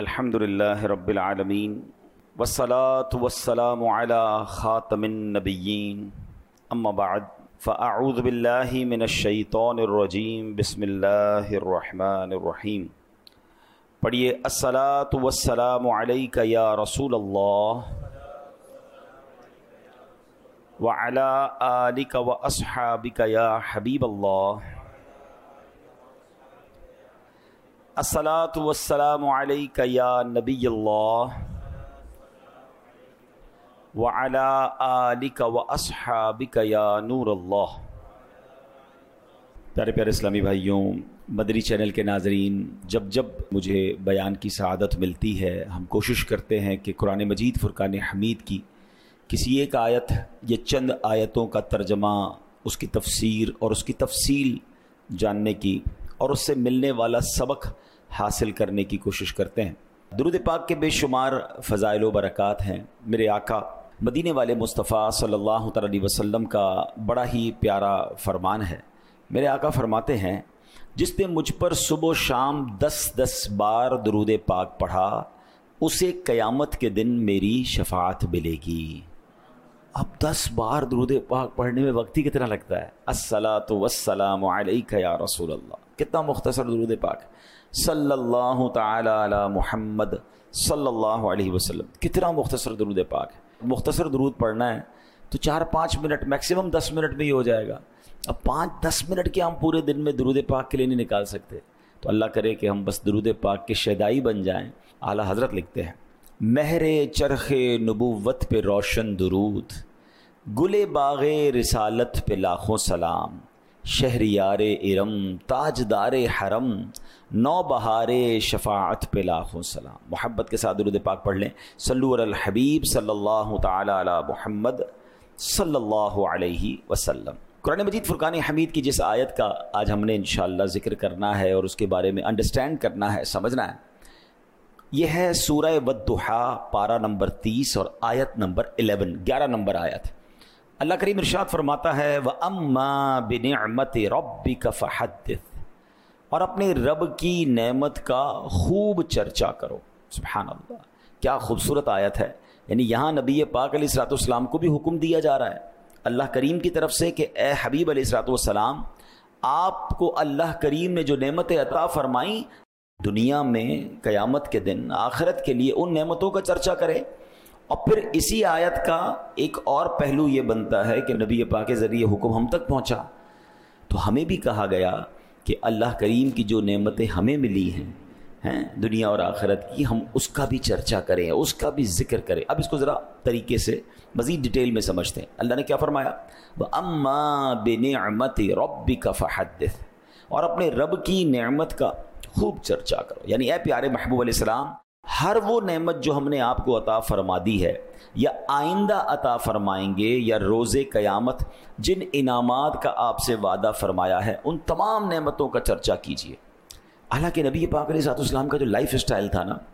الحمدللہ رب العالمین والصلاة والسلام علی خاتم النبیین اما بعد فاعوذ باللہ من الشیطان الرجیم بسم اللہ الرحمن الرحیم. پڑھیے الصلاة والسلام علیک یا رسول اللہ وعلی آلک واصحابک یا حبیب اللہ. الصلاۃ والسلام علیک یا نبی اللہ وعلی آلک واصحابک یا نور اللہ. پیارے پیارے اسلامی بھائیوں، مدری چینل کے ناظرین، جب مجھے بیان کی سعادت ملتی ہے ہم کوشش کرتے ہیں کہ قرآن مجید فرقان حمید کی کسی ایک آیت یا چند آیتوں کا ترجمہ، اس کی تفسیر اور اس کی تفصیل جاننے کی اور اس سے ملنے والا سبق حاصل کرنے کی کوشش کرتے ہیں. درود پاک کے بے شمار فضائل و برکات ہیں. میرے آقا مدینے والے مصطفیٰ صلی اللہ علیہ وسلم کا بڑا ہی پیارا فرمان ہے. میرے آقا فرماتے ہیں، جس نے مجھ پر صبح و شام 10 بار درود پاک پڑھا اسے قیامت کے دن میری شفاعت ملے گی. اب 10 بار درود پاک پڑھنے میں وقت ہی کتنا لگتا ہے. الصلاۃ والسلام علیک یا رسول اللہ، کتنا مختصر درود پاک. صلی اللہ تعالی علی محمد صلی اللہ علیہ وسلم، کتنا مختصر درود پاک ہے. مختصر درود پڑھنا ہے تو 4-5 منٹ، میکسیمم 10 منٹ میں ہی ہو جائے گا. اب 5-10 منٹ کے ہم پورے دن میں درود پاک کے لیے نہیں نکال سکتے. تو اللہ کرے کہ ہم بس درود پاک کے شیدائی بن جائیں. اعلیٰ حضرت لکھتے ہیں، مہر چرخ نبوت پہ روشن درود، گل باغ رسالت پہ لاکھوں سلام، شہریار ارم تاجدار حرم، نو بہار شفاعت پہ لاکھوں سلام. محبت کے ساتھ درود پاک پڑھ لیں. صلو علی الحبیب صلی اللہ تعالی علی محمد صلی اللہ علیہ وسلم. قرآن مجید فرقان حمید کی جس آیت کا آج ہم نے انشاءاللہ ذکر کرنا ہے اور اس کے بارے میں انڈرسٹینڈ کرنا ہے، سمجھنا ہے، یہ ہے سورہ والضحیٰ، پارہ نمبر 30 اور آیت نمبر 11 نمبر آیت. اللہ کریم ارشاد فرماتا ہے، وَأَمَّا بِنِعْمَةِ رَبِّكَ فَحَدِّثْ، اور اپنے رب کی نعمت کا خوب چرچا کرو. سبحان اللہ، کیا خوبصورت آیت ہے. یعنی یہاں نبی پاک علیہ الصلوۃ والسلام کو بھی حکم دیا جا رہا ہے اللہ کریم کی طرف سے کہ اے حبیب علیہ الصلوۃ والسلام، آپ کو اللہ کریم نے جو نعمتیں عطا فرمائیں دنیا میں، قیامت کے دن، آخرت کے لیے ان نعمتوں کا چرچا کریں. اور پھر اسی آیت کا ایک اور پہلو یہ بنتا ہے کہ نبی پاک کے ذریعے حکم ہم تک پہنچا تو ہمیں بھی کہا گیا کہ اللہ کریم کی جو نعمتیں ہمیں ملی ہیں دنیا اور آخرت کی، ہم اس کا بھی چرچا کریں، اس کا بھی ذکر کریں. اب اس کو ذرا طریقے سے مزید ڈیٹیل میں سمجھتے ہیں. اللہ نے کیا فرمایا، وَأَمَّا بِنِعْمَةِ رَبِّكَ فَحَدِّثْ، اور اپنے رب کی نعمت کا خوب چرچا کرو. یعنی اے پیارے محبوب علیہ السلام، ہر وہ نعمت جو ہم نے آپ کو عطا فرما دی ہے یا آئندہ عطا فرمائیں گے یا روز قیامت جن انعامات کا آپ سے وعدہ فرمایا ہے، ان تمام نعمتوں کا چرچا کیجیے. حالانکہ نبی پاک علیہ السلام کا جو لائف اسٹائل تھا نا،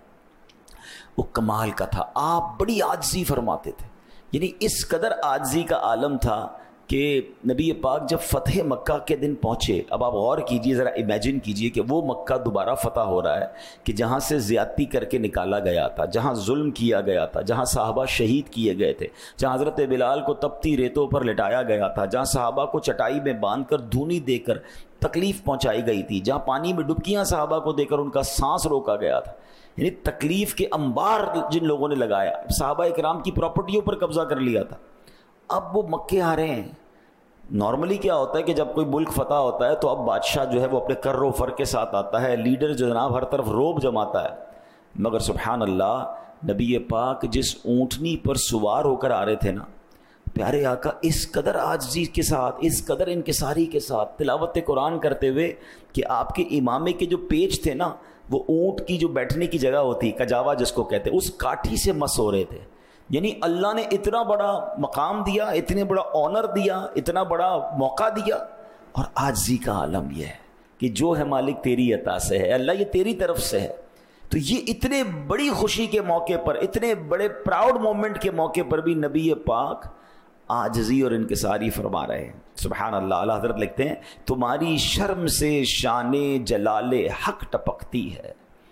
وہ کمال کا تھا. آپ بڑی عاجزی فرماتے تھے. یعنی اس قدر عاجزی کا عالم تھا کہ نبی پاک جب فتح مکہ کے دن پہنچے، اب آپ غور کیجئے، ذرا امیجن کیجئے کہ وہ مکہ دوبارہ فتح ہو رہا ہے کہ جہاں سے زیادتی کر کے نکالا گیا تھا، جہاں ظلم کیا گیا تھا، جہاں صحابہ شہید کیے گئے تھے، جہاں حضرت بلال کو تپتی ریتوں پر لٹایا گیا تھا، جہاں صحابہ کو چٹائی میں باندھ کر دھونی دے کر تکلیف پہنچائی گئی تھی، جہاں پانی میں ڈبکیاں صحابہ کو دے کر ان کا سانس روکا گیا تھا. یعنی تکلیف کے انبار جن لوگوں نے لگایا، صحابہ اکرام کی پراپرٹیوں پر قبضہ کر لیا تھا. اب وہ مکے آ رہے ہیں. نارملی کیا ہوتا ہے کہ جب کوئی ملک فتح ہوتا ہے تو اب بادشاہ جو ہے وہ اپنے کر و فر کے ساتھ آتا ہے، لیڈر جو جناب ہر طرف روب جماتا ہے. مگر سبحان اللہ، نبی پاک جس اونٹنی پر سوار ہو کر آ رہے تھے نا، پیارے آقا اس قدر عاجزی کے ساتھ، اس قدر انکساری کے ساتھ تلاوت قرآن کرتے ہوئے کہ آپ کے امامے کے جو پیچ تھے نا، وہ اونٹ کی جو بیٹھنے کی جگہ ہوتی، کجاوا جس کو کہتے، اس کاٹھی سے مس ہو رہے تھے. یعنی اللہ نے اتنا بڑا مقام دیا، اتنے بڑا آنر دیا، اتنا بڑا موقع دیا، اور عاجزی کا عالم یہ ہے کہ جو ہے مالک تیری عطا سے ہے، اللہ یہ تیری طرف سے ہے. تو یہ اتنے بڑی خوشی کے موقع پر، اتنے بڑے پراؤڈ مومنٹ کے موقع پر بھی نبی پاک عاجزی اور انکساری فرما رہے ہیں. سبحان اللہ. اعلیٰ حضرت لکھتے ہیں، تمہاری شرم سے شان جلال حق ٹپکتی ہے،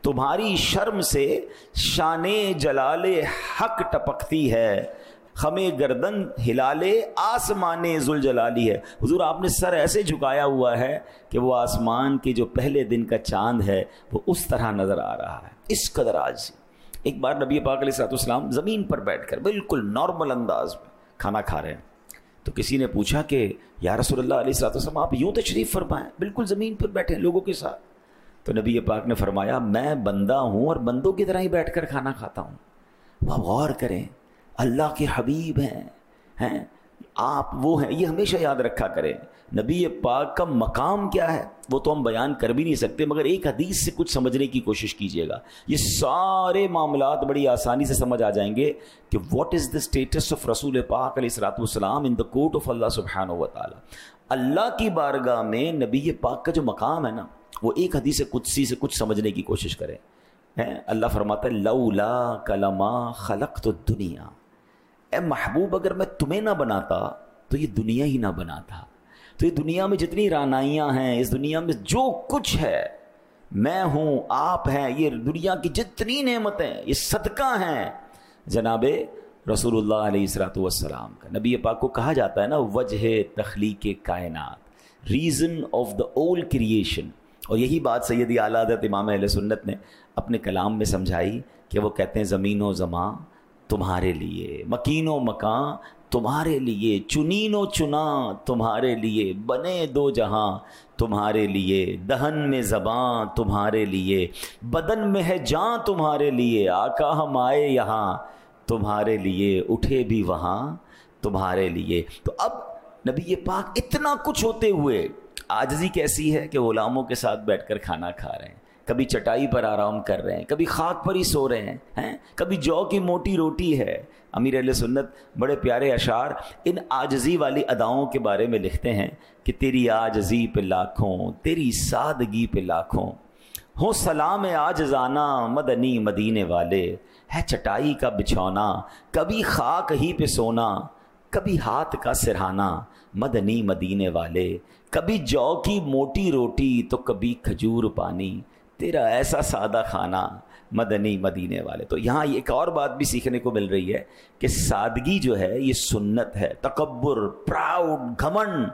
تمہاری شرم سے شان جلال حق ٹپکتی ہے، خمے گردن ہلالے آسمان ذوالجلالی ہے۔ حضور آپ نے سر ایسے جھکایا ہوا ہے کہ وہ آسمان کے جو پہلے دن کا چاند ہے وہ اس طرح نظر آ رہا ہے، اس قدر عاجزی۔ ایک بار نبی پاک علیہ الصلوۃ والسلام زمین پر بیٹھ کر بالکل نارمل انداز میں کھانا کھا رہے ہیں، تو کسی نے پوچھا کہ یا رسول اللہ علیہ الصلوۃ والسلام آپ یوں تشریف فرمائیں، بالکل زمین پر بیٹھے لوگوں کے ساتھ۔ تو نبی پاک نے فرمایا میں بندہ ہوں اور بندوں کی طرح ہی بیٹھ کر کھانا کھاتا ہوں۔ آپ غور کریں، اللہ کے حبیب ہیں آپ، وہ ہیں، یہ ہمیشہ یاد رکھا کریں۔ نبی پاک کا مقام کیا ہے وہ تو ہم بیان کر بھی نہیں سکتے، مگر ایک حدیث سے کچھ سمجھنے کی کوشش کیجئے گا، یہ سارے معاملات بڑی آسانی سے سمجھ آ جائیں گے کہ what is the status of رسول پاک علیہ الصلوۃ والسلام ان دا کورٹ آف اللہ سبحانہ و تعالی۔ اللہ کی بارگاہ میں نبی پاک کا جو مقام ہے نا، وہ ایک حدیث قدسی سے کچھ سمجھنے کی کوشش کریں۔ اللہ فرماتا ہے لولا کلما خلقت الدنیا، اے محبوب اگر میں تمہیں نہ بناتا تو یہ دنیا ہی نہ بناتا۔ تو یہ دنیا میں جتنی رعنائیاں ہیں، اس دنیا میں جو کچھ ہے، میں ہوں، آپ ہیں، یہ دنیا کی جتنی نعمتیں، یہ صدقہ ہیں جناب رسول اللہ علیہ الصلوۃ والسلام کا۔ نبی پاک کو کہا جاتا ہے نا وجہ تخلیق کائنات، ریزن آف دا اول کریشن، اور یہی بات سیدی اعلیٰ حضرت امام اہل سنت نے اپنے کلام میں سمجھائی کہ وہ کہتے ہیں زمین و زمان تمہارے لیے، مکین و مکان تمہارے لیے، چنین و چنا تمہارے لیے، بنے دو جہاں تمہارے لیے، دہن میں زباں تمہارے لیے، بدن میں ہے جاں تمہارے لیے، آقا ہم آئے یہاں تمہارے لیے، اٹھے بھی وہاں تمہارے لیے۔ تو اب نبی پاک اتنا کچھ ہوتے ہوئے عاجزی کیسی ہے کہ غلاموں کے ساتھ بیٹھ کر کھانا کھا رہے ہیں، کبھی چٹائی پر آرام کر رہے ہیں، کبھی خاک پر ہی سو رہے ہیں، کبھی جو کی موٹی روٹی ہے۔ امیر اہل سنت بڑے پیارے اشعار ان عاجزی والی اداؤں کے بارے میں لکھتے ہیں کہ تیری عاجزی پہ لاکھوں، تیری سادگی پہ لاکھوں، ہو سلام عاجزانہ مدنی مدینے والے، ہے چٹائی کا بچھونا کبھی خاک ہی پہ سونا، کبھی ہاتھ کا سرہانا مدنی مدینے والے، کبھی جو کی موٹی روٹی تو کبھی کھجور پانی، تیرا ایسا سادہ کھانا مدنی مدینے والے۔ تو یہاں ایک اور بات بھی سیکھنے کو مل رہی ہے کہ سادگی جو ہے یہ سنت ہے، تکبر، پراؤڈ، گھمنڈ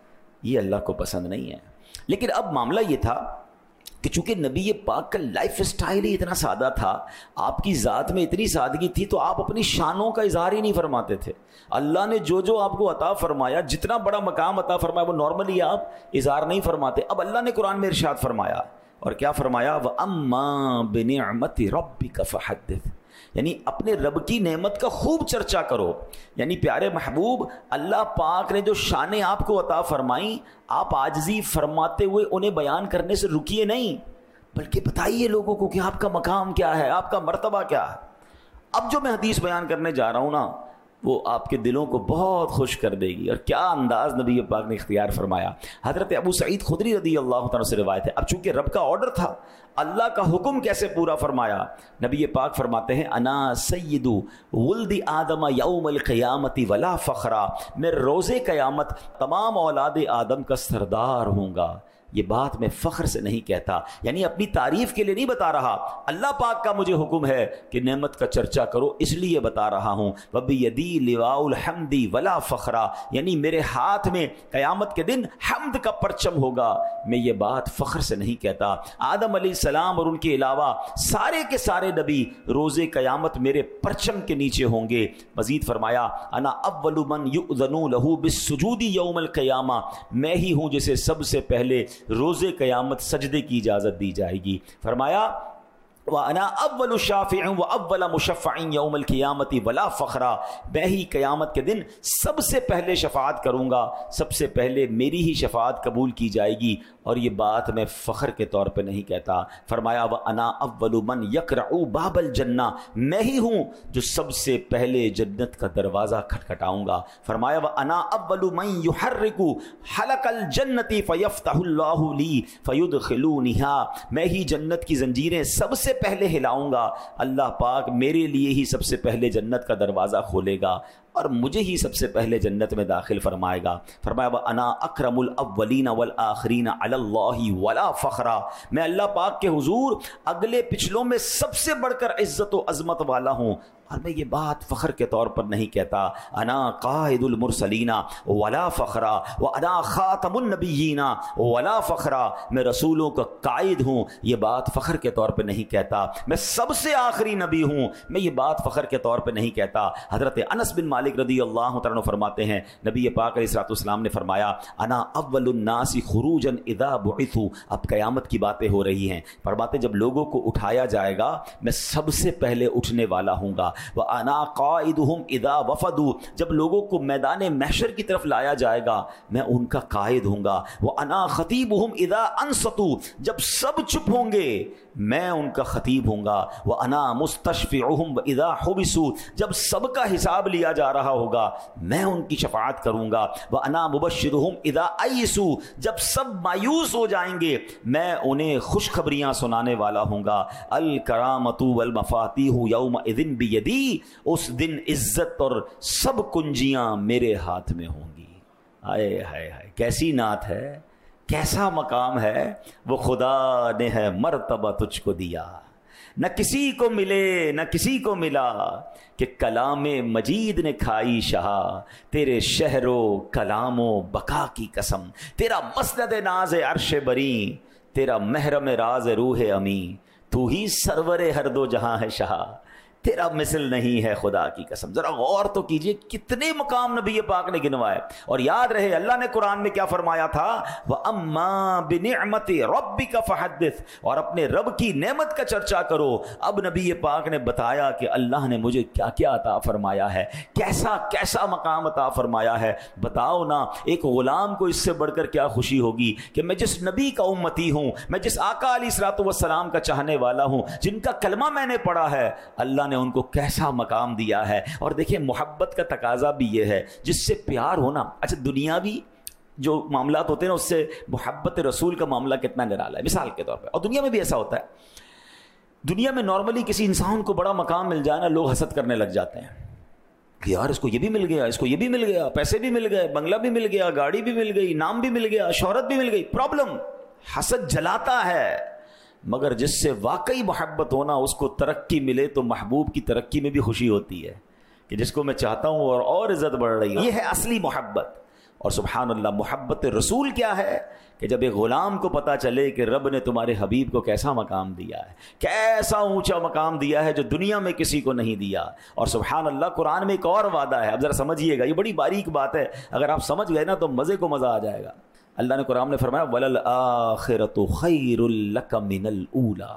یہ اللہ کو پسند نہیں ہے۔ لیکن اب معاملہ یہ تھا کہ چونکہ نبی پاک کا لائف اسٹائل ہی اتنا سادہ تھا، آپ کی ذات میں اتنی سادگی تھی، تو آپ اپنی شانوں کا اظہار ہی نہیں فرماتے تھے۔ اللہ نے جو آپ کو عطا فرمایا، جتنا بڑا مقام عطا فرمایا، وہ نارملی آپ اظہار نہیں فرماتے۔ اب اللہ نے قرآن میں ارشاد فرمایا، اور کیا فرمایا؟ وَأَمَّا بِنِعْمَةِ رَبِّكَ فَحَدِّثْ، یعنی اپنے رب کی نعمت کا خوب چرچا کرو۔ یعنی پیارے محبوب، اللہ پاک نے جو شانیں آپ کو عطا فرمائیں، آپ عاجزی فرماتے ہوئے انہیں بیان کرنے سے رکیے نہیں، بلکہ بتائیے لوگوں کو کہ آپ کا مقام کیا ہے، آپ کا مرتبہ کیا ہے۔ اب جو میں حدیث بیان کرنے جا رہا ہوں نا، وہ آپ کے دلوں کو بہت خوش کر دے گی، اور کیا انداز نبی پاک نے اختیار فرمایا۔ حضرت ابو سعید خدری رضی اللہ تعالیٰ سے روایت ہے، اب چونکہ رب کا آرڈر تھا، اللہ کا حکم کیسے پورا فرمایا؟ نبی پاک فرماتے ہیں انا سید ولد آدم یوم القیامت ولا فخرا، میں روز قیامت تمام اولاد آدم کا سردار ہوں گا۔ یہ بات میں فخر سے نہیں کہتا، یعنی اپنی تعریف کے لیے نہیں بتا رہا، اللہ پاک کا مجھے حکم ہے کہ نعمت کا چرچا کرو، اس لیے بتا رہا ہوں۔ وَبِيَدِي لِوَاءُ الْحَمْدِ وَلَا فَخْرًا، یعنی میرے ہاتھ میں قیامت کے دن حمد کا پرچم ہوگا، میں یہ بات فخر سے نہیں کہتا۔ آدم علیہ السلام اور ان کے علاوہ سارے کے سارے نبی روز قیامت میرے پرچم کے نیچے ہوں گے۔ مزید فرمایا انا اول من یؤذن له بالسجود یوم القیامہ، میں ہی ہوں جسے سب سے پہلے روز قیامت سجدے کی اجازت دی جائے گی۔ فرمایا وَأَنَا أَوَّلُ شَافِعٍ وَأَوَّلَ مُشَفَّعٍ يَوْمَ الْقِيَامَةِ وَلَا فَخْرًا، میں ہی قیامت کے دن سب سے پہلے شفاعت کروں گا، سب سے پہلے میری ہی شفاعت قبول کی جائے گی، اور یہ بات میں فخر کے طور پہ نہیں کہتا۔ فرمایا وَأَنَا أَوَّلُ مَنْ يَقْرَعُ بَابَ الْجَنَّةِ، میں ہی ہوں جو سب سے پہلے جنت کا دروازہ کھٹکھٹاؤں گا۔ فرمایا وَأَنَا أَوَّلُ مَنْ يُحَرِّكُ حَلَقَ الْجَنَّةِ فَيَفْتَحُ اللَّهُ لِي فَيُدْخِلُونِهَا، میں ہی جنت کی زنجیریں سب سے سے پہلے ہلاؤں گا اللہ پاک میرے لیے ہی سب سے پہلے جنت کا دروازہ کھولے گا اور مجھے ہی سب سے پہلے جنت میں داخل فرمائے گا. فرمایا وَأَنَا أَكْرَمُ الْأَوَّلِينَ وَالْآخِرِينَ عَلَى اللَّهِ وَلَا فَخْرًا, میں اللہ پاک کے حضور اگلے پچھلوں میں سب سے بڑھ کر عزت و عظمت والا ہوں. اور میں یہ بات فخر کے طور پر نہیں کہتا, انا قائد المرسلین ولا فخرا وانا خاتم النبیین ولا فخرا, میں رسولوں کا قائد ہوں, یہ بات فخر کے طور پہ نہیں کہتا. میں سب سے آخری نبی ہوں, میں یہ بات فخر کے طور پہ نہیں کہتا. حضرت انس بن مالک رضی اللہ تعالیٰ عنہ فرماتے ہیں نبی پاک علیہ الصلوۃ والسلام نے فرمایا انا اول الناس خروجا اذا بعثوا, اب قیامت کی باتیں ہو رہی ہیں, فرماتے جب لوگوں کو اٹھایا جائے گا میں سب سے پہلے اٹھنے والا ہوں گا. وَأَنَا قَائِدُهُمْ إِذَا وَفَدُوا, جب لوگوں کو میدان محشر کی طرف لایا جائے گا میں ان کا قائد ہوں گا. وَأَنَا خَطِيبُهُمْ إِذَا أَنصَتُوا, جب سب چپ ہوں گے میں ان کا خطیب ہوں گا. وَأَنَا مُسْتَشْفِعُهُمْ إِذَا حُبِسُوا, جب سب کا حساب لیا جا رہا ہوگا میں ان کی شفاعت کروں گا. وَأَنَا مُبَشِّرُهُمْ إِذَا أَيِّسُوا, جب سب مایوس ہو جائیں گے میں انہیں خوشخبریاں سنانے والا ہوں گا. الکرامۃ والمفاتیح یومئذ بیدی, اس دن عزت اور سب کنجیاں میرے ہاتھ میں ہوں گی. ہائے ہائے ہائے, کیسی نعت ہے, کیسا مقام ہے. وہ خدا نے ہے مرتبہ تجھ کو دیا, نہ کسی کو ملے نہ کسی کو ملا, کہ کلام مجید نے کھائی شہا, تیرے شہر و کلام و بقا کی قسم. تیرا مسند ناز عرش بری, تیرا محرم راز روح امی, تو ہی سرور ہر دو جہاں ہے شہا, تیرا مثل نہیں ہے خدا کی قسم. ذرا غور تو کیجئے کتنے مقام نبی پاک نے گنوائے. اور یاد رہے اللہ نے قرآن میں کیا فرمایا تھا, وَأَمَّا بِنِعْمَتِ رَبِّكَ فَحَدِّثْ, اور اپنے رب کی نعمت کا چرچا کرو. اب نبی پاک نے بتایا کہ اللہ نے مجھے کیا کیا عطا فرمایا ہے, کیسا کیسا مقام عطا فرمایا ہے. بتاؤ نا ایک غلام کو اس سے بڑھ کر کیا خوشی ہوگی کہ میں جس نبی کا امتی ہوں, میں جس آقا علیہ الصلوۃ والسلام کا چاہنے والا ہوں, جن کا کلمہ میں نے پڑھا ہے, اللہ نے ان کو کیسا مقام دیا ہے. اور دیکھیں محبت کا تقاضا بھی یہ ہے جس سے پیار ہونا. اچھا دنیاوی جو معاملات ہوتے ہیں نا اس سے محبت رسول کا معاملہ کتنا نرالا ہے. مثال کے طور پہ, اور دنیا میں بھی ایسا ہوتا ہے, دنیا میں نارملی کسی انسان کو بڑا مقام مل جائے نا لوگ حسد کرنے لگ جاتے ہیں کہ یار اس کو یہ بھی مل گیا, اس کو یہ بھی مل گیا, پیسے بھی مل گئے, بنگلہ بھی مل گیا, گاڑی بھی مل گئی, نام بھی مل گیا, شہرت بھی مل گئی. پرابلم حسد جلاتا ہے, مگر جس سے واقعی محبت ہونا اس کو ترقی ملے تو محبوب کی ترقی میں بھی خوشی ہوتی ہے کہ جس کو میں چاہتا ہوں اور عزت بڑھ رہی ہے. یہ ہے اصلی محبت. اور سبحان اللہ محبت رسول کیا ہے کہ جب ایک غلام کو پتا چلے کہ رب نے تمہارے حبیب کو کیسا مقام دیا ہے, کیسا اونچا مقام دیا ہے جو دنیا میں کسی کو نہیں دیا. اور سبحان اللہ قرآن میں ایک اور وعدہ ہے, اب ذرا سمجھیے گا, یہ بڑی باریک بات ہے, اگر آپ سمجھ گئے نا تو مزے کو مزہ آ جائے گا. اللہ نے قرآن میں فرمایا وَلَلْآخِرَةُ خَيْرٌ لَكَ مِنَ الْأُولَى.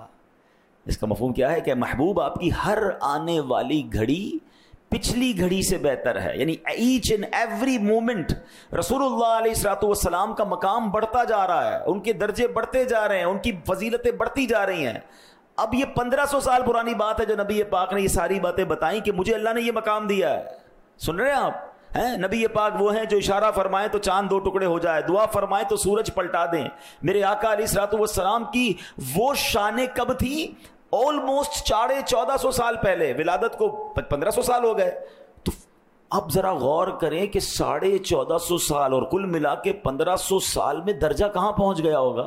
اس کا مفہوم کیا ہے کہ محبوب آپ کی ہر آنے والی گھڑی پچھلی گھڑی سے بہتر ہے. یعنی ایچ اینڈ ایوری مومنٹ رسول اللہ علیہ الصلوۃ والسلام کا مقام بڑھتا جا رہا ہے, ان کے درجے بڑھتے جا رہے ہیں, ان کی فضیلتیں بڑھتی جا رہی ہیں. اب یہ 1500 سال پرانی بات ہے جو نبی پاک نے یہ ساری باتیں بتائیں کہ مجھے اللہ نے یہ مقام دیا ہے. سن رہے ہیں آپ, نبی پاک وہ ہیں جو اشارہ فرمائیں تو چاند 2 ٹکڑے ہو جائے, دعا فرمائیں تو سورج پلٹا دیں. میرے آقا علیہ الصلوۃ والسلام کی وہ شانیں کب تھی, آلموسٹ 1450 سال پہلے, ولادت کو 1500 سال ہو گئے. تو اب ذرا غور کریں کہ 1450 سال اور کل ملا کے 1500 سال میں درجہ کہاں پہنچ گیا ہوگا.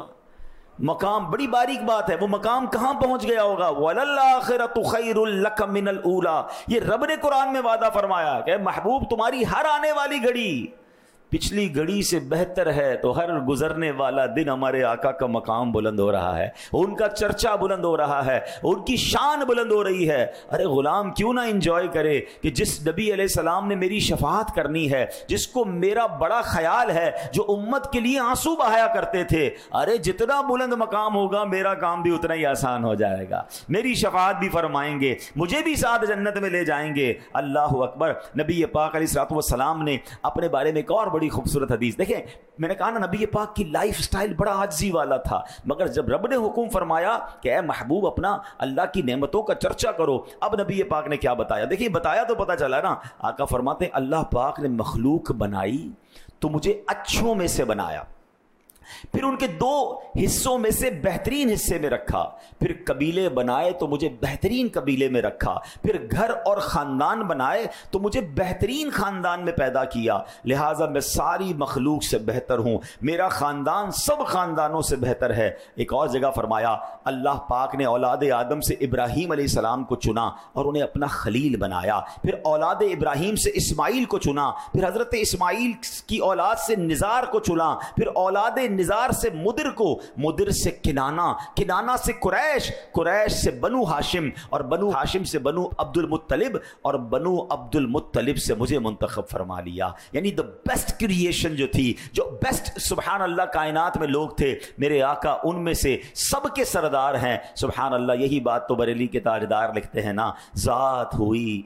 مقام بڑی باریک بات ہے, وہ مقام کہاں پہنچ گیا ہوگا. وَلَلْآخِرَةُ خَيْرٌ لَكَ مِنَ الْأُولَى. یہ رب نے قرآن میں وعدہ فرمایا کہ محبوب تمہاری ہر آنے والی گھڑی پچھلی گھڑی سے بہتر ہے. تو ہر گزرنے والا دن ہمارے آقا کا مقام بلند ہو رہا ہے, ان کا چرچا بلند ہو رہا ہے, ان کی شان بلند ہو رہی ہے. ارے غلام کیوں نہ انجوائے کرے کہ جس نبی علیہ السلام نے میری شفاعت کرنی ہے, جس کو میرا بڑا خیال ہے, جو امت کے لیے آنسو بہایا کرتے تھے, ارے جتنا بلند مقام ہوگا میرا کام بھی اتنا ہی آسان ہو جائے گا, میری شفاعت بھی فرمائیں گے, مجھے بھی ساتھ جنت میں لے جائیں گے. اللہ اکبر. نبی پاک علیہ الصلوۃ والسلام نے اپنے بارے میں ایک اور بڑی خوبصورت حدیث دیکھیں. میں نے کہا نا نبی پاک کی لائف سٹائل بڑا عاجزی والا تھا, مگر جب رب نے حکم فرمایا کہ اے محبوب اپنا اللہ کی نعمتوں کا چرچا کرو, اب نبی پاک نے کیا بتایا. دیکھیں بتایا تو پتہ چلا نا, آقا فرماتے ہیں اللہ پاک نے مخلوق بنائی تو مجھے اچھوں میں سے بنایا, پھر ان کے 2 حصوں میں سے بہترین حصے میں رکھا، پھر قبیلے بنائے تو مجھے بہترین قبیلے میں رکھا، پھر گھر اور خاندان بنائے تو مجھے بہترین خاندان میں پیدا کیا، لہٰذا میں ساری مخلوق سے بہتر ہوں، میرا خاندان سب خاندانوں سے بہتر ہے۔ ایک اور جگہ فرمایا اللہ پاک نے اولاد آدم سے ابراہیم علیہ السلام کو چنا اور انہیں اپنا خلیل بنایا، پھر اولاد ابراہیم سے اسماعیل کو چنا، پھر حضرت اسماعیل کی اولاد سے نزار کو چنا، پھر اولاد نزار سے مدر کو، مدر سے کنانہ، کنانہ سے قریش، قریش سے بنو ہاشم، اور بنو ہاشم سے بنو عبد المطلب، اور بنو عبد المطلب سے مجھے منتخب فرما لیا۔ یعنی the best creation جو تھی، جو بیسٹ سبحان اللہ کائنات میں لوگ تھے، میرے آقا ان میں سے سب کے سردار ہیں۔ سبحان اللہ، یہی بات تو بریلی کے تاجدار لکھتے ہیں نا، ذات ہوئی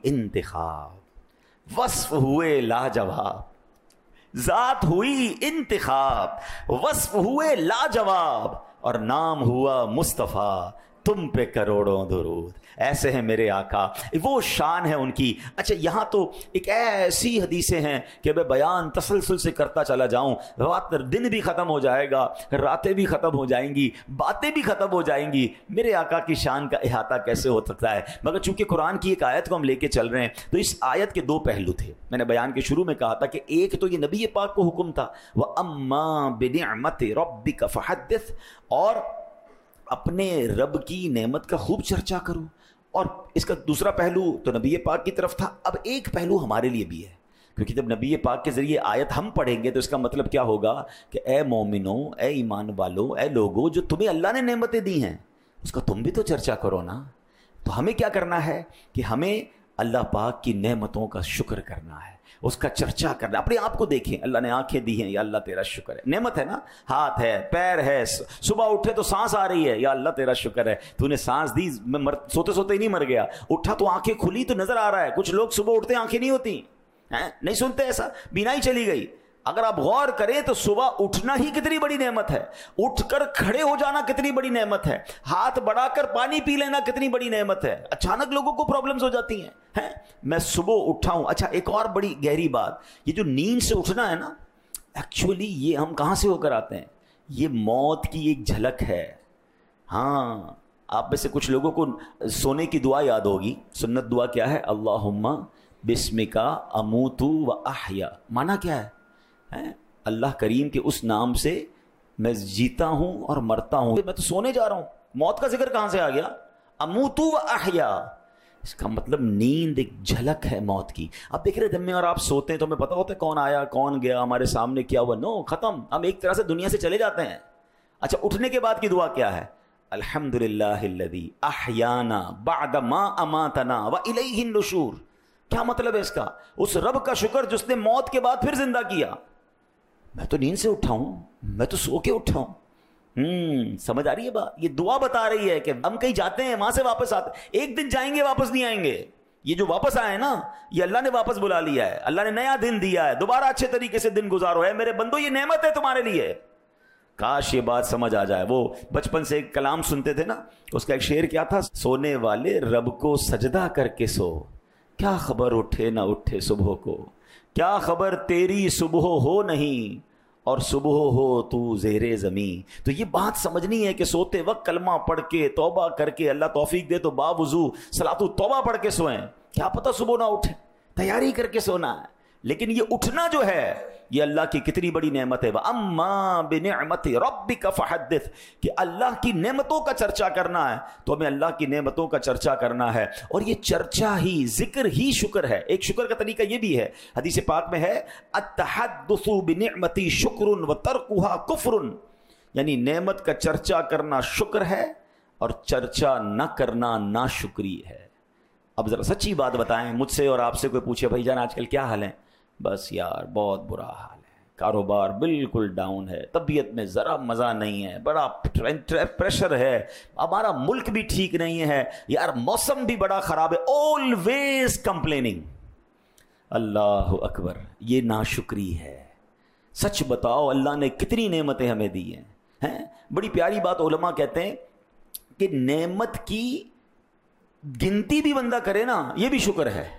انتخاب، وصف ہوئے لاجواب، ذات ہوئی انتخاب، وصف ہوئے لاجواب، اور نام ہوا مصطفیٰ، تم پہ کروڑوں درود۔ ایسے ہیں میرے آقا، وہ شان ہے ان کی۔ اچھا، یہاں تو ایک ایسی حدیثیں ہیں کہ میں بیان تسلسل سے کرتا چلا جاؤں، دن بھی ختم ہو جائے گا، راتیں بھی ختم ہو جائیں گی، باتیں بھی ختم ہو جائیں گی، میرے آقا کی شان کا احاطہ کیسے ہو سکتا ہے؟ مگر چونکہ قرآن کی ایک آیت کو ہم لے کے چل رہے ہیں تو اس آیت کے 2 پہلو تھے۔ میں نے بیان کے شروع میں کہا تھا کہ ایک تو یہ نبی پاک کو حکم تھا وَأَمَّا بِنِعْمَتِ رَبِّكَ فَحَدِّثْ، اور اپنے رب کی نعمت کا خوب چرچا کرو، اور اس کا دوسرا پہلو تو نبی پاک کی طرف تھا۔ اب ایک پہلو ہمارے لیے بھی ہے، کیونکہ جب نبی پاک کے ذریعے آیت ہم پڑھیں گے تو اس کا مطلب کیا ہوگا کہ اے مومنوں، اے ایمان والو، اے لوگوں، جو تمہیں اللہ نے نعمتیں دی ہیں اس کا تم بھی تو چرچا کرو نا۔ تو ہمیں کیا کرنا ہے کہ ہمیں اللہ پاک کی نعمتوں کا شکر کرنا ہے، اس کا چرچا کرنا۔ اپنے آپ کو دیکھیں، اللہ نے آنکھیں دی ہیں، یا اللہ تیرا شکر ہے، نعمت ہے نا، ہاتھ ہے، پیر ہے، صبح اٹھے تو سانس آ رہی ہے، یا اللہ تیرا شکر ہے تو نے سانس دی، میں سوتے سوتے ہی نہیں مر گیا، اٹھا تو آنکھیں کھلی تو نظر آ رہا ہے۔ کچھ لوگ صبح اٹھتے آنکھیں نہیں ہوتی ہیں، نہیں سنتے ایسا، بینائی چلی گئی۔ اگر آپ غور کریں تو صبح اٹھنا ہی کتنی بڑی نعمت ہے، اٹھ کر کھڑے ہو جانا کتنی بڑی نعمت ہے، ہاتھ بڑھا کر پانی پی لینا کتنی بڑی نعمت ہے۔ اچانک لوگوں کو پرابلمز ہو جاتی ہیں، میں صبح اٹھا ہوں۔ اچھا، ایک اور بڑی گہری بات، یہ جو نیند سے اٹھنا ہے نا، ایکچولی یہ ہم کہاں سے ہو کر آتے ہیں؟ یہ موت کی ایک جھلک ہے۔ ہاں، آپ میں سے کچھ لوگوں کو سونے کی دعا یاد ہوگی۔ سنت دعا کیا ہے؟ اللہم بسمک اموت و احیا۔ معنی کیا ہے؟ اللہ کریم کے اس نام سے میں جیتا ہوں اور مرتا ہوں، میں تو سونے جا رہا ہوں، موت کا ذکر کہاں سے آ گیا؟ اموت و احیا، اس کا مطلب نیند ایک جھلک ہے موت کی۔ آپ دیکھ رہے جب میں اور آپ سوتے ہیں تو ہمیں پتہ ہوتا ہے کون آیا کون گیا، ہمارے سامنے کیا ہوا، نو، ختم، ہم ایک طرح سے دنیا سے چلے جاتے ہیں۔ اچھا، اٹھنے کے بعد کی دعا کیا ہے؟ الحمدللہ الذی احیانا بعد ما اماتنا والیہ النشور۔ کیا مطلب ہے اس کا؟ اس رب کا شکر جس نے موت کے بعد پھر زندہ کیا۔ میں تو نیند سے اٹھا ہوں، میں تو سو کے اٹھا ہوں۔ سمجھ آ رہی ہے بات؟ یہ دعا بتا رہی ہے کہ ہم کہیں جاتے ہیں، وہاں سے واپس آتے ہیں، ایک دن جائیں گے واپس نہیں آئیں گے۔ یہ جو واپس آئے نا، یہ اللہ نے واپس بلا لیا ہے، اللہ نے نیا دن دیا ہے، دوبارہ اچھے طریقے سے دن گزارو ہے میرے بندو، یہ نعمت ہے تمہارے لیے۔ کاش یہ بات سمجھ آ جائے۔ وہ بچپن سے ایک کلام سنتے تھے نا، اس کا ایک شعر کیا تھا؟ سونے والے رب کو سجدہ کر کے سو، کیا خبر اٹھے نہ اٹھے صبح کو، کیا خبر تیری صبح ہو نہیں اور صبح ہو تو زیر زمین۔ تو یہ بات سمجھنی ہے کہ سوتے وقت کلمہ پڑھ کے توبہ کر کے، اللہ توفیق دے تو باوضو صلاۃ توبہ پڑھ کے سوئیں، کیا پتہ صبح نہ اٹھے، تیاری کر کے سونا ہے۔ لیکن یہ اٹھنا جو ہے یہ اللہ کی کتنی بڑی نعمت ہے۔ وَأَمَّا بِنِعْمَةِ رَبِّكَ فَحَدِّثْ، کہ اللہ کی نعمتوں کا چرچا کرنا ہے تو ہمیں اللہ کی نعمتوں کا چرچا کرنا ہے، اور یہ چرچا ہی، ذکر ہی شکر ہے۔ ایک شکر کا طریقہ یہ بھی ہے، حدیث پاک میں ہے التحدث بنعمتی شکر وترکها کفر، یعنی نعمت کا چرچا کرنا شکر ہے اور چرچا نہ کرنا ناشکری ہے۔ اب ذرا سچی بات بتائیں، مجھ سے اور آپ سے کوئی پوچھے بھائی جان آج کل کیا حال ہے؟ بس یار بہت برا حال ہے، کاروبار بالکل ڈاؤن ہے، طبیعت میں ذرا مزہ نہیں ہے، بڑا پریشر ہے، ہمارا ملک بھی ٹھیک نہیں ہے، یار موسم بھی بڑا خراب ہے، آلویز کمپلیننگ۔ اللہ اکبر، یہ ناشکری ہے۔ سچ بتاؤ اللہ نے کتنی نعمتیں ہمیں دی ہیں۔ بڑی پیاری بات علماء کہتے ہیں کہ نعمت کی گنتی بھی بندہ کرے نا، یہ بھی شکر ہے۔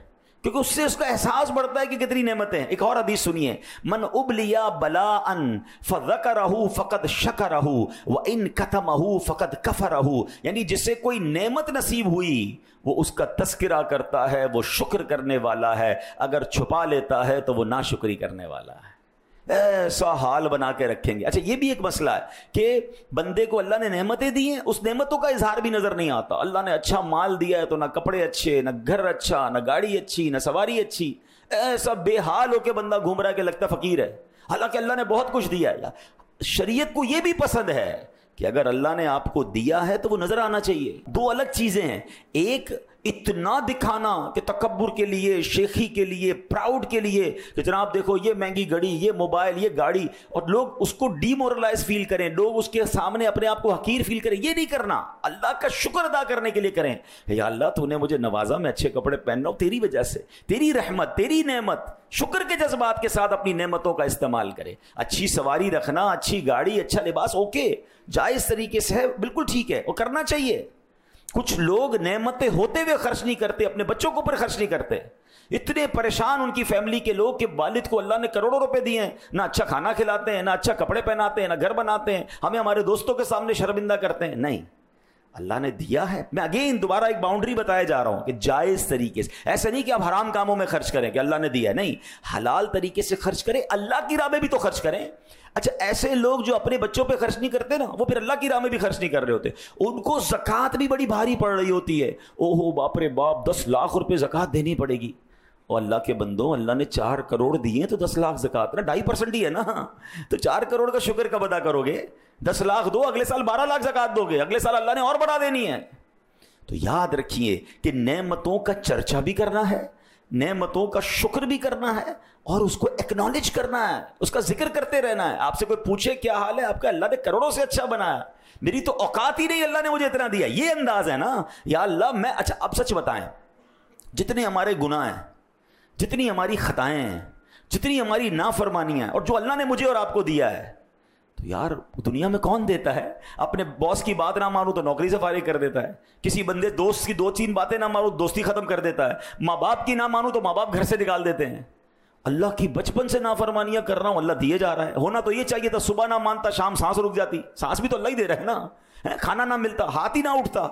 کیونکہ اس سے اس کا احساس بڑھتا ہے کہ کتنی نعمتیں ہیں. ایک اور حدیث سنیے, من ابلیا بلاء فذکرہ فقد شکرہ وان کتمہ فقد کفرہ, یعنی جسے کوئی نعمت نصیب ہوئی وہ اس کا تذکرہ کرتا ہے, وہ شکر کرنے والا ہے, اگر چھپا لیتا ہے تو وہ ناشکری کرنے والا ہے. ایسا حال بنا کے رکھیں گے. اچھا یہ بھی ایک مسئلہ ہے کہ بندے کو اللہ نے نعمتیں دی ہیں, اس نعمتوں کا اظہار بھی نظر نہیں آتا. اللہ نے اچھا مال دیا ہے تو نہ کپڑے اچھے, نہ گھر اچھا, نہ گاڑی اچھی, نہ سواری اچھی, ایسا بے حال ہو کے بندہ گھوم رہا ہے کہ لگتا فقیر ہے, حالانکہ اللہ نے بہت کچھ دیا ہے. شریعت کو یہ بھی پسند ہے کہ اگر اللہ نے آپ کو دیا ہے تو وہ نظر آنا چاہیے. دو الگ چیزیں ہیں, ایک اتنا دکھانا کہ تکبر کے لیے, شیخی کے لیے, پراؤڈ کے لیے کہ جناب دیکھو یہ مہنگی گھڑی, یہ موبائل, یہ گاڑی, اور لوگ اس کو ڈی مورلائز فیل کریں, لوگ اس کے سامنے اپنے آپ کو حقیر فیل کریں. یہ نہیں کرنا, اللہ کا شکر ادا کرنے کے لیے کریں. یا اللہ تو نے مجھے نوازا, میں اچھے کپڑے پہن رہا ہوں تیری وجہ سے, تیری رحمت, تیری نعمت. شکر کے جذبات کے ساتھ اپنی نعمتوں کا استعمال کرے. اچھی سواری رکھنا, اچھی گاڑی, اچھا لباس, اوکے, جائز طریقے سے ہے, بالکل ٹھیک ہے, وہ کرنا چاہیے. کچھ لوگ نعمتیں ہوتے ہوئے خرچ نہیں کرتے, اپنے بچوں کے اوپر خرچ نہیں کرتے. اتنے پریشان ان کی فیملی کے لوگ کہ والد کو اللہ نے کروڑوں روپے دیے ہیں, نہ اچھا کھانا کھلاتے ہیں, نہ اچھا کپڑے پہناتے ہیں, نہ گھر بناتے ہیں, ہمیں ہمارے دوستوں کے سامنے شرمندہ کرتے ہیں. نہیں, اللہ نے دیا ہے. میں اگین دوبارہ ایک باؤنڈری بتایا جا رہا ہوں کہ جائز طریقے سے, ایسا نہیں کہ آپ حرام کاموں میں خرچ کریں کہ اللہ نے دیا ہے, نہیں, حلال طریقے سے خرچ کریں, اللہ کی راہ میں بھی تو خرچ کریں. اچھا ایسے لوگ جو اپنے بچوں پہ خرچ نہیں کرتے نا, وہ پھر اللہ کی راہ میں بھی خرچ نہیں کر رہے ہوتے, ان کو زکوٰۃ بھی بڑی بھاری پڑ رہی ہوتی ہے. اوہو باپ رے باپ, 10 لاکھ روپے زکوٰۃ دینی پڑے گی. اور اللہ کے بندوں, اللہ نے 4 کروڑ دیے تو 10 لاکھ زکوٰۃ نا 2.5% ہی ہے نا, تو 4 کروڑ کا شکر کب ادا کرو گے؟ 10 لاکھ دو, اگلے سال 12 لاکھ زکوٰۃ دو گے, اگلے سال اللہ نے اور بڑھا دینی ہے. تو یاد رکھیے کہ نعمتوں کا چرچا بھی کرنا ہے, نعمتوں کا شکر بھی کرنا ہے, اور اس کو ایکنالج کرنا ہے, اس کا ذکر کرتے رہنا ہے. آپ سے کوئی پوچھے کیا حال ہے, آپ کا اللہ نے کروڑوں سے اچھا بنایا, میری تو اوقات ہی نہیں, اللہ نے مجھے اتنا دیا, یہ انداز ہے نا. یا اللہ میں, اچھا اب سچ بتائیں, جتنے ہمارے گناہ ہیں, جتنی ہماری خطائیں ہیں, جتنی ہماری نافرمانیاں ہیں, اور جو اللہ نے مجھے اور آپ کو دیا ہے, تو یار دنیا میں کون دیتا ہے؟ اپنے باس کی بات نہ مانو تو نوکری سے فارغ کر دیتا ہے, کسی بندے دوست کی 2-3 باتیں نہ مانو دوستی ختم کر دیتا ہے, ماں باپ کی نہ مانو تو ماں باپ گھر سے نکال دیتے ہیں. اللہ کی بچپن سے نافرمانیاں کر رہا ہوں, اللہ دیے جا رہا ہے. ہونا تو یہ چاہیے تھا, صبح نہ مانتا شام سانس رک جاتی, سانس بھی تو اللہ ہی دے رہا ہے نا, کھانا نہ ملتا, ہاتھ ہی نہ اٹھتا.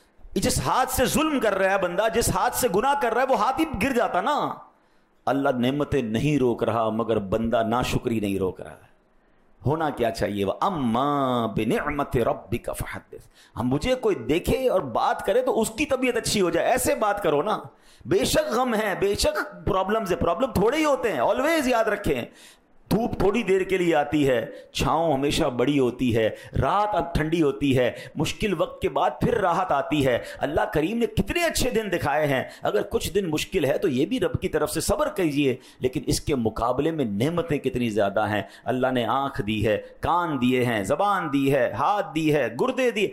جس ہاتھ سے ظلم کر رہا ہے بندہ, جس ہاتھ سے گناہ کر رہا ہے, وہ ہاتھ ہی گر جاتا نا. اللہ نعمتیں نہیں روک رہا مگر بندہ ناشکری نہیں روک رہا ہے. ہونا کیا چاہیے, وَأَمَّا بِنِعْمَةِ رَبِّكَ فَحَدِّثْ. ہم مجھے کوئی دیکھے اور بات کرے تو اس کی طبیعت اچھی ہو جائے, ایسے بات کرو نا. بے شک غم ہے, بے شک پرابلمز ہے, پرابلم تھوڑے ہی ہوتے ہیں, آلویز یاد رکھیں. دھوپ تھوڑی دیر کے لیے آتی ہے, چھاؤں ہمیشہ بڑی ہوتی ہے, رات اب ٹھنڈی ہوتی ہے, مشکل وقت کے بعد پھر راحت آتی ہے. اللہ کریم نے کتنے اچھے دن دکھائے ہیں. اگر کچھ دن مشکل ہے تو یہ بھی رب کی طرف سے صبر کیجئے, لیکن اس کے مقابلے میں نعمتیں کتنی زیادہ ہیں. اللہ نے آنکھ دی ہے, کان دیے ہیں, زبان دی ہے, ہاتھ دی ہے, گردے دیے.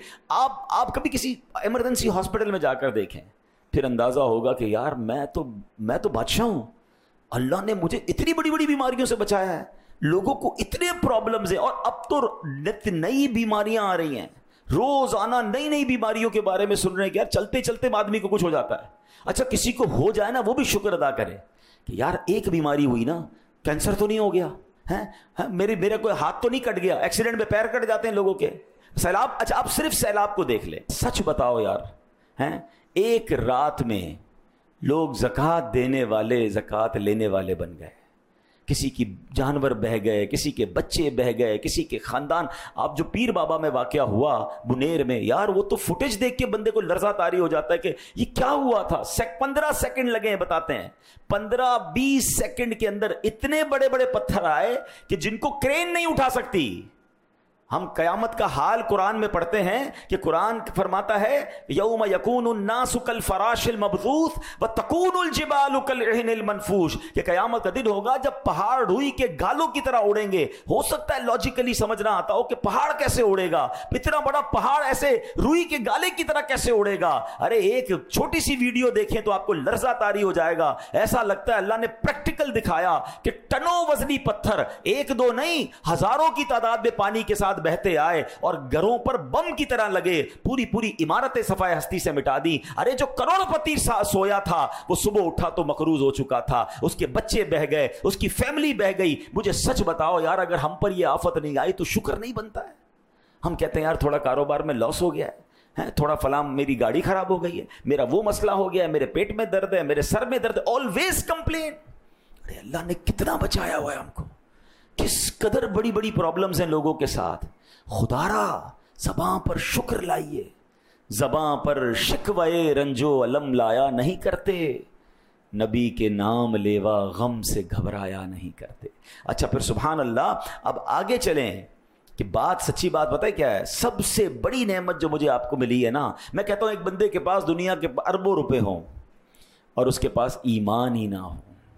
آپ کبھی کسی ایمرجنسی ہاسپٹل میں جا کر دیکھیں, پھر اندازہ ہوگا کہ یار میں تو بادشاہ ہوں, اللہ نے مجھے اتنی بڑی بڑی بیماریوں سے بچایا ہے. لوگوں کو اتنے پرابلمز ہیں, اور اب تو نئی بیماریاں آ رہی ہیں, روزانہ نئی نئی بیماریوں کے بارے میں سن رہے ہیں کہ یار چلتے چلتے آدمی کو کچھ ہو جاتا ہے. اچھا کسی کو ہو جائے نا, وہ بھی شکر ادا کرے کہ یار ایک بیماری ہوئی نا, کینسر تو نہیں ہو گیا ہے, میرا کوئی ہاتھ تو نہیں کٹ گیا, ایکسیڈنٹ میں پیر کٹ جاتے ہیں لوگوں کے, سیلاب. اچھا آپ صرف سیلاب کو دیکھ لیں, سچ بتاؤ یار, ایک رات میں لوگ زکوٰۃ دینے والے زکوٰۃ لینے والے بن گئے. کسی کی جانور بہہ گئے, کسی کے بچے بہہ گئے, کسی کے خاندان. آپ جو پیر بابا میں واقعہ ہوا بنیر میں, یار وہ تو فوٹیج دیکھ کے بندے کو لرزہ طاری ہو جاتا ہے کہ یہ کیا ہوا تھا. 15 سیکنڈ لگے ہیں, بتاتے ہیں 15-20 سیکنڈ کے اندر اتنے بڑے بڑے پتھر آئے کہ جن کو کرین نہیں اٹھا سکتی. ہم قیامت کا حال قرآن میں پڑھتے ہیں کہ قرآن فرماتا ہے یوم یکون الناس کالفراش المبثوث وتکون الجبال کالعہن المنفوش, کہ قیامت کا دن ہوگا جب پہاڑ روئی کے گالوں کی طرح اڑیں گے. ہو سکتا ہے لاجیکلی سمجھنا آتا ہو کہ پہاڑ کیسے اڑے گا, اتنا بڑا پہاڑ ایسے روئی کے گالے کی طرح کیسے اڑے گا. ارے ایک چھوٹی سی ویڈیو دیکھیں تو آپ کو لرزہ طاری ہو جائے گا. ایسا لگتا ہے اللہ نے پریکٹیکل دکھایا کہ ٹنوں وزنی پتھر, 1-2 نہیں, ہزاروں کی تعداد میں پانی کے ساتھ ساتھ بہتے آئے اور گھروں پر بم کی طرح لگے, پوری پوری عمارتیں صفائے ہستی سے مٹا دی. ارے جو کروڑ پتی سویا تھا وہ صبح اٹھا تو مقروض ہو چکا تھا, اس کے بچے بہ گئے, اس کی فیملی بہ گئی. مجھے سچ بتاؤ یار, اگر ہم پر یہ آفت نہیں آئی تو شکر نہیں بنتا ہے؟ ہم کہتے ہیں یار تھوڑا کاروبار میں لاس ہو گیا ہے, تھوڑا فلاں میری گاڑی خراب ہو گئی ہے, میرا وہ مسئلہ ہو گیا ہے, میرے پیٹ میں درد ہے, میرے سر میں درد ہے, آلویز کمپلین. ارے اللہ نے کتنا بچایا ہوا ہے ہم کو, کس قدر بڑی بڑی پرابلمز ہیں لوگوں کے ساتھ. خدا را زباں پر شکر لائیے, زباں پر شکوے رنجو علم لایا نہیں کرتے, نبی کے نام لیوا غم سے گھبرایا نہیں کرتے. اچھا پھر سبحان اللہ, اب آگے چلیں کہ بات سچی بات بتائے کیا ہے. سب سے بڑی نعمت جو مجھے آپ کو ملی ہے نا, میں کہتا ہوں ایک بندے کے پاس دنیا کے اربوں روپے ہوں اور اس کے پاس ایمان ہی نہ ہو,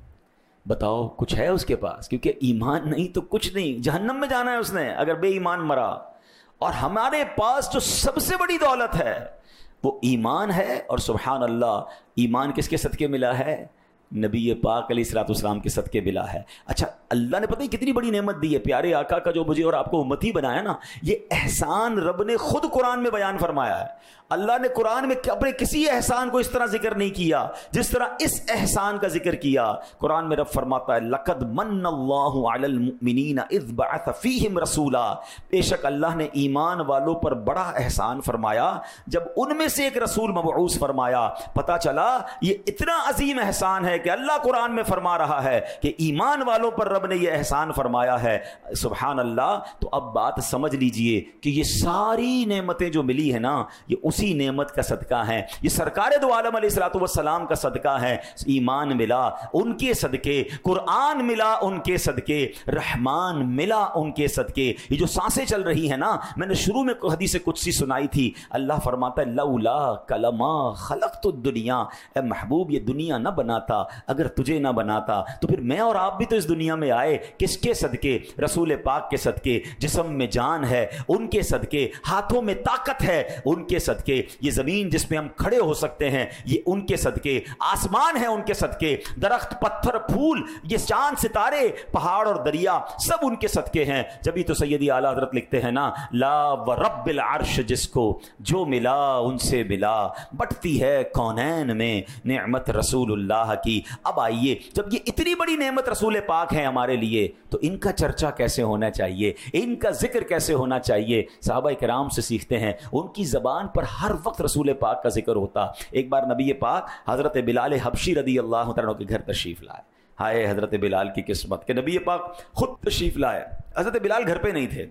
بتاؤ کچھ ہے اس کے پاس؟ کیونکہ ایمان نہیں تو کچھ نہیں, جہنم میں جانا ہے اس نے اگر بے ایمان مرا. اور ہمارے پاس جو سب سے بڑی دولت ہے وہ ایمان ہے, اور سبحان اللہ ایمان کس کے صدقے ملا ہے؟ نبی پاک علیہ الصلوۃ والسلام کے صدقے ملا ہے. اچھا اللہ نے پتہ ہی کتنی بڑی نعمت دی ہے, پیارے آقا کا جو مجھے اور آپ کو امتی بنایا نا, یہ احسان رب نے خود قرآن میں بیان فرمایا ہے. اللہ نے قرآن میں اپنے کسی احسان کو اس طرح ذکر نہیں کیا جس طرح اس احسان کا ذکر کیا. قرآن میں رب فرماتا ہے لقد من اللہ علی المؤمنین اذ بعث فیہم رسولا, بے شک اللہ نے ایمان والوں پر بڑا احسان فرمایا جب ان میں سے ایک رسول مبعوث فرمایا. پتہ چلا یہ اتنا عظیم احسان ہے کہ اللہ قرآن میں فرما رہا ہے کہ ایمان والوں پر رب نے یہ احسان فرمایا ہے. سبحان اللہ. تو اب بات سمجھ لیجئے کہ یہ ساری نعمتیں جو ملی ہیں نا, یہ اسی نعمت کا صدقہ ہے. یہ سرکار دو عالم علیہ الصلوۃ والسلام کا صدقہ ہے. ایمان ملا ان کے صدقے, قرآن ملا ان کے صدقے, رحمان ملا ان کے صدقے. یہ جو سانسیں چل رہی ہیں نا, میں نے شروع میں حدیث قدسی سنائی تھی. اللہ فرماتا ہے لولا کلما خلقت الدنیا, اے محبوب یہ دنیا نہ بناتا اگر تجھے نہ بناتا تو پھر میں اور آپ بھی تو اس دنیا میں آئے. کس کے صدقے؟ رسول پاک کے صدقے. جسم میں جان ہے ان کے صدقے, ہاتھوں میں طاقت ہے ان کے صدقے, یہ زمین جس پہ ہم کھڑے ہو سکتے ہیں یہ ان کے صدقے, آسمان ہے ان کے صدقے, درخت پتھر پھول, یہ چاند ستارے پہاڑ اور دریا سب ان کے صدقے ہیں. جبھی تو سیدی اعلیٰ حضرت لکھتے ہیں نا, لا ورب العرش جس کو جو ملا ان سے ملا, بٹتی ہے کونین میں نعمت رسول اللہ کی. اب آئیے, جب یہ اتنی بڑی نعمت رسول پاک ہے ہمارے لیے تو ان کا چرچا کیسے ہونا چاہیے, ان کا ذکر کیسے ہونا چاہیے. صحابہ کرام سے سیکھتے ہیں, ان کی زبان پر ہر وقت رسول پاک کا ذکر ہوتا. ایک بار نبی پاک حضرت بلال حبشی رضی اللہ تعالیٰ کے گھر تشریف لائے. ہائے حضرت بلال کی قسمت کہ نبی پاک خود تشریف لائے. حضرت بلال گھر پہ نہیں تھے.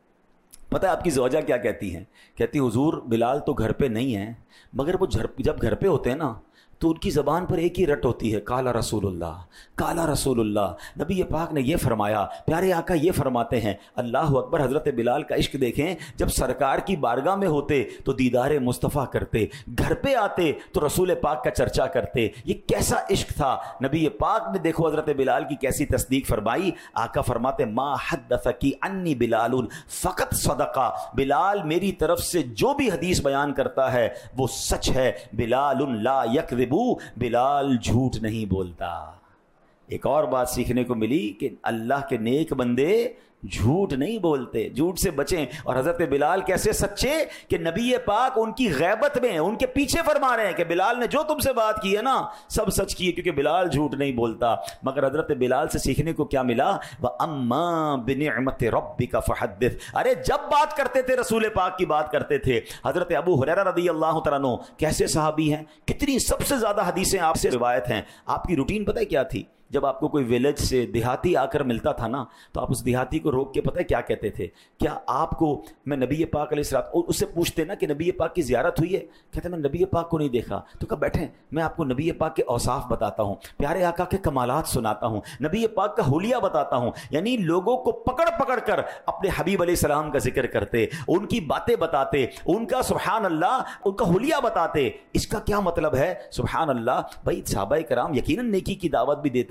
پتہ ہے آپ کی زوجہ کیا کہتی ہیں؟ کہتی حضور بلال تو گھر پہ نہیں ہیں, مگر وہ جب گھر پہ ہوتے ہیں نا تو ان کی زبان پر ایک ہی رٹ ہوتی ہے, کالا رسول اللہ, کالا رسول اللہ. نبی پاک نے یہ فرمایا, پیارے آقا یہ فرماتے ہیں, اللہ اکبر. حضرت بلال کا عشق دیکھیں, جب سرکار کی بارگاہ میں ہوتے تو دیدار مصطفیٰ کرتے, گھر پہ آتے تو رسول پاک کا چرچا کرتے. یہ کیسا عشق تھا. نبی پاک نے دیکھو حضرت بلال کی کیسی تصدیق فرمائی. آقا فرماتے ما حدثکی انی بلال فقط صدقہ, بلال میری طرف سے جو بھی حدیث بیان کرتا ہے وہ سچ ہے. بلال لا یکذب, بلال جھوٹ نہیں بولتا. ایک اور بات سیکھنے کو ملی کہ اللہ کے نیک بندے جھوٹ نہیں بولتے, جھوٹ سے بچیں. اور حضرت بلال کیسے سچے کہ نبی پاک ان کی غیبت میں ان کے پیچھے فرما رہے ہیں کہ بلال نے جو تم سے بات کی ہے نا سب سچ کی ہے, کیونکہ بلال جھوٹ نہیں بولتا. مگر حضرت بلال سے سیکھنے کو کیا ملا؟ وَأَمَّا بِنِعْمَةِ رَبِّكَ فَحَدِّثْ. ارے جب بات کرتے تھے رسول پاک کی بات کرتے تھے. حضرت ابو ہریرہ رضی اللہ تعالیٰ عنہ کیسے صحابی ہیں, کتنی سب سے زیادہ حدیثیں آپ سے روایت ہیں. آپ کی روٹین پتہ ہے کیا تھی؟ جب آپ کو کوئی ویلیج سے دیہاتی آ کر ملتا تھا نا تو آپ اس دیہاتی کو روک کے پتہ ہے کیا کہتے تھے؟ کیا آپ کو میں نبی پاک علیہ السلام, اور اس سے پوچھتے نا کہ نبی پاک کی زیارت ہوئی ہے؟ کہتے میں نبی پاک کو نہیں دیکھا. تو کہا بیٹھیں میں آپ کو نبی پاک کے اوصاف بتاتا ہوں, پیارے آقا کے کمالات سناتا ہوں, نبی پاک کا حلیہ بتاتا ہوں. یعنی لوگوں کو پکڑ پکڑ کر اپنے حبیب علیہ السلام کا ذکر کرتے, ان کی باتیں بتاتے, ان کا سبحان اللہ ان کا حلیہ بتاتے. اس کا کیا مطلب ہے؟ سبحان اللہ بھائی, صحابہ کرام یقیناً نیکی کی دعوت بھی دیتے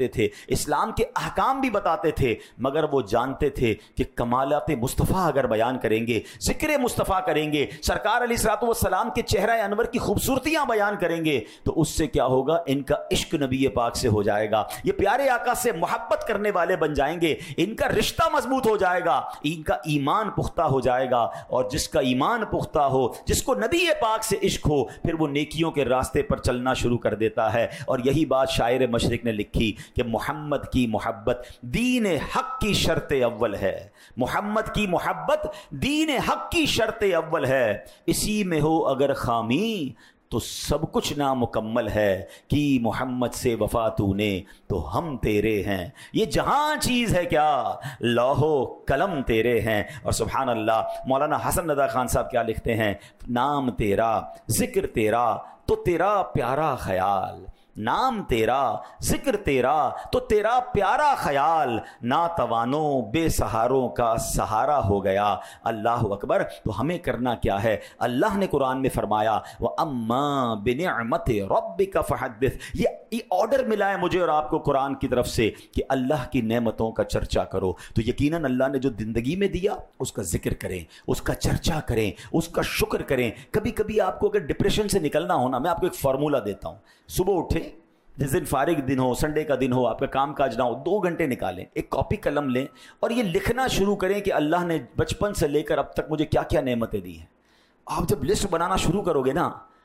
تھے, اسلام کے احکام بھی بتاتے تھے, مگر وہ جانتے تھے کہ کمالات مصطفیٰ اگر بیان کریں گے, ذکر مصطفیٰ کریں گے, سرکار علیہ الصلوۃ والسلام کے چہرہ انور کی خوبصورتیاں بیان کریں گے, تو اس سے کیا ہوگا, ان کا عشق نبی پاک سے ہو جائے گا, یہ پیارے آقا سے محبت کرنے والے بن جائیں گے, ان کا رشتہ مضبوط ہو جائے گا, ان کا ایمان پختہ ہو جائے گا, اور جس کا ایمان پختہ ہو, جس کو نبی پاک سے عشق ہو, پھر وہ نیکیوں کے راستے پر چلنا شروع کر دیتا ہے. اور یہی بات شاعر مشرق نے لکھی کہ محمد کی محبت دین حق کی شرط اول ہے, محمد کی محبت دین حق کی شرط اول ہے, اسی میں ہو اگر خامی تو سب کچھ نامکمل ہے, کہ محمد سے وفا تو نے تو ہم تیرے ہیں, یہ جہاں چیز ہے کیا لوح و قلم تیرے ہیں. اور سبحان اللہ, مولانا حسن رضا خان صاحب کیا لکھتے ہیں, نام تیرا ذکر تیرا تو تیرا پیارا خیال, نام تیرا ذکر تیرا تو تیرا پیارا خیال, ناتوانوں بے سہاروں کا سہارا ہو گیا. اللہ اکبر. تو ہمیں کرنا کیا ہے, اللہ نے قرآن میں فرمایا وَأَمَّا بِنِعْمَتِ رَبِّكَ فَحَدِّثْ, یہ آرڈر ملا ہے مجھے اور آپ کو قرآن کی طرف سے کہ اللہ کی نعمتوں کا چرچا کرو. تو یقیناً اللہ نے جو زندگی میں دیا اس کا ذکر کریں, اس کا چرچا کریں, اس کا شکر کریں. کبھی کبھی آپ کو اگر ڈپریشن سے نکلنا ہونا, میں آپ کو ایک فارمولہ دیتا ہوں. صبح اٹھیں, جس دن فارغ دن ہو, سنڈے کا دن ہو, آپ کا کام کاج نہ ہو, 2 گھنٹے نکالیں, ایک کاپی قلم لیں اور یہ لکھنا شروع کریں کہ اللہ نے بچپن سے لے کر اب تک مجھے کیا کیا نعمتیں دی ہیں. آپ جب لسٹ بنانا شروع کرو گے نا,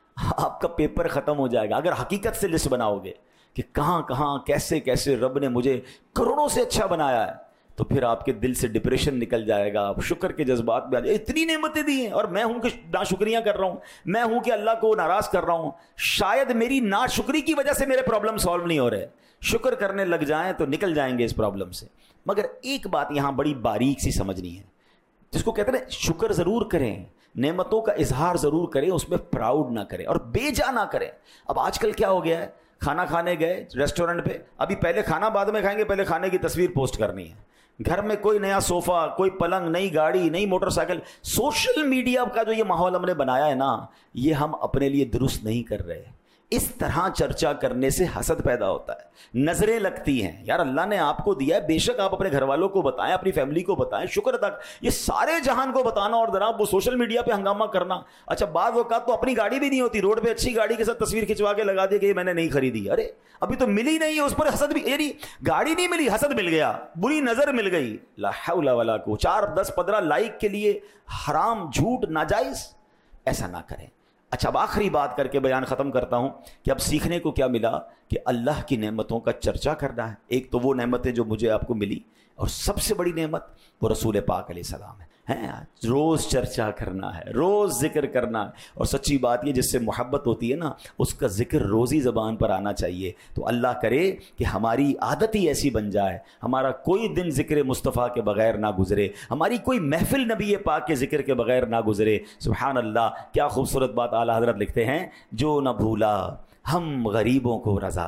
آپ کا پیپر ختم ہو جائے گا. اگر حقیقت سے لسٹ بناؤ گے کہ کہاں کہاں کیسے کیسے رب نے مجھے کروڑوں سے اچھا بنایا ہے, تو پھر آپ کے دل سے ڈپریشن نکل جائے گا, آپ شکر کے جذبات بھی آ جائے. اتنی نعمتیں دی ہیں اور میں ہوں کہ ناشکریاں کر رہا ہوں, میں ہوں کہ اللہ کو ناراض کر رہا ہوں. شاید میری ناشکری کی وجہ سے میرے پرابلم سالو نہیں ہو رہے. شکر کرنے لگ جائیں تو نکل جائیں گے اس پرابلم سے. مگر ایک بات یہاں بڑی باریک سی سمجھنی ہے, جس کو کہتے ہیں شکر ضرور کریں, نعمتوں کا اظہار ضرور کریں, اس میں پراؤڈ نہ کریں اور بے جا نہ کریں. اب آج کل کیا ہو گیا ہے, کھانا کھانے گئے ریسٹورنٹ پہ, ابھی پہلے کھانا بعد میں کھائیں گے, پہلے کھانے کی تصویر پوسٹ کرنی ہے. گھر میں کوئی نیا صوفہ, کوئی پلنگ, نئی گاڑی, نئی موٹر سائیکل. سوشل میڈیا کا جو یہ ماحول ہم نے بنایا ہے نا, یہ ہم اپنے لیے درست نہیں کر رہے. اس طرح چرچا کرنے سے حسد پیدا ہوتا ہے, نظریں لگتی ہیں. یار اللہ نے آپ کو دیا ہے, بے شک آپ اپنے گھر والوں کو بتائیں, اپنی فیملی کو بتائیں, شکر ادا, یہ سارے جہان کو بتانا اور جناب وہ سوشل میڈیا پہ ہنگامہ کرنا. اچھا بعض اوقات تو اپنی گاڑی بھی نہیں ہوتی, روڈ پہ اچھی گاڑی کے ساتھ تصویر کھنچوا کے لگا دی کہ یہ میں نے نہیں خریدی. ارے ابھی تو ملی نہیں ہے, اس پر حسد بھی, یعنی گاڑی نہیں ملی, حسد مل گیا, بری نظر مل گئی. لا حول ولا قوت. 4 10 15 لائک کے لیے حرام, جھوٹ, ناجائز, ایسا نہ کریں. اچھا اب آخری بات کر کے بیان ختم کرتا ہوں کہ اب سیکھنے کو کیا ملا, کہ اللہ کی نعمتوں کا چرچا کرنا ہے. ایک تو وہ نعمتیں جو مجھے آپ کو ملی, اور سب سے بڑی نعمت وہ رسول پاک علیہ السلام ہے. روز چرچا کرنا ہے, روز ذکر کرنا ہے. اور سچی بات یہ, جس سے محبت ہوتی ہے نا, اس کا ذکر روزی زبان پر آنا چاہیے. تو اللہ کرے کہ ہماری عادت ہی ایسی بن جائے, ہمارا کوئی دن ذکر مصطفیٰ کے بغیر نہ گزرے, ہماری کوئی محفل نبی پاک کے ذکر کے بغیر نہ گزرے. سبحان اللہ, کیا خوبصورت بات اعلیٰ حضرت لکھتے ہیں, جو نہ بھولا ہم غریبوں کو رضا,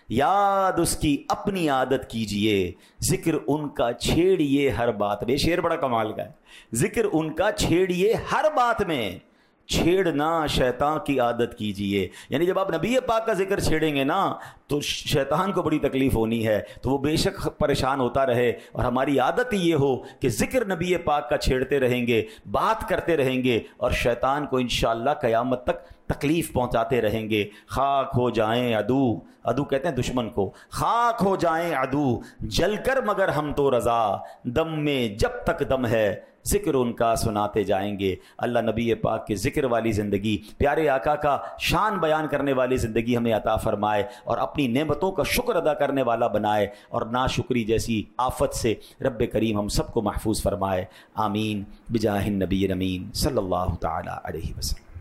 یاد اس کی اپنی عادت کیجئے, ذکر ان کا چھیڑیے ہر بات میں. شعر بڑا کمال کا ہے, ذکر ان کا چھیڑیے ہر بات میں, چھیڑنا شیطان کی عادت کیجئے. یعنی جب آپ نبی پاک کا ذکر چھیڑیں گے نا, تو شیطان کو بڑی تکلیف ہونی ہے, تو وہ بے شک پریشان ہوتا رہے. اور ہماری عادت یہ ہو کہ ذکر نبی پاک کا چھیڑتے رہیں گے, بات کرتے رہیں گے, اور شیطان کو انشاءاللہ قیامت تک تکلیف پہنچاتے رہیں گے. خاک ہو جائیں عدو, عدو کہتے ہیں دشمن کو, خاک ہو جائیں عدو جل کر مگر ہم تو رضا, دم میں جب تک دم ہے ذکر ان کا سناتے جائیں گے. اللہ نبی پاک کے ذکر والی زندگی, پیارے آقا کا شان بیان کرنے والی زندگی ہمیں عطا فرمائے, اور اپنی نعمتوں کا شکر ادا کرنے والا بنائے, اور ناشکری جیسی آفت سے رب کریم ہم سب کو محفوظ فرمائے. آمین بجاہ النبی الامین صلی اللہ تعالی علیہ وسلم.